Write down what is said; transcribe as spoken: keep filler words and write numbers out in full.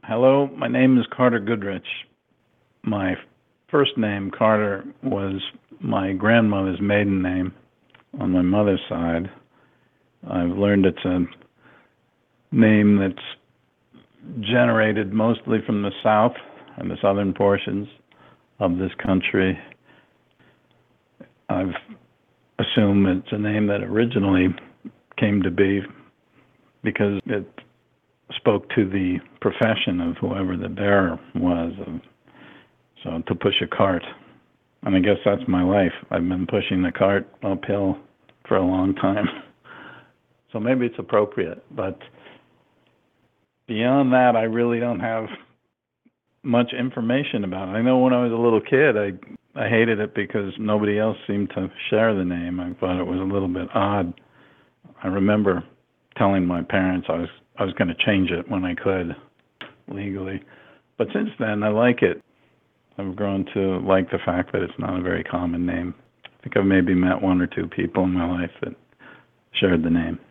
Hello, my name is Carter Goodrich. My first name, Carter, was my grandmother's maiden name on my mother's side. I've learned it's a name that's generated mostly from the south and the southern portions of this country. I've assumed it's a name that originally came to be because it spoke to the profession of whoever the bearer was, of, so to push a cart. And I guess that's my life. I've been pushing the cart uphill for a long time. So maybe it's appropriate, but beyond that, I really don't have much information about it. I know when I was a little kid, I I hated it because nobody else seemed to share the name. I thought it was a little bit odd. I remember telling my parents I was I was going to change it when I could legally. But since then, I like it. I've grown to like the fact that it's not a very common name. I think I've maybe met one or two people in my life that shared the name.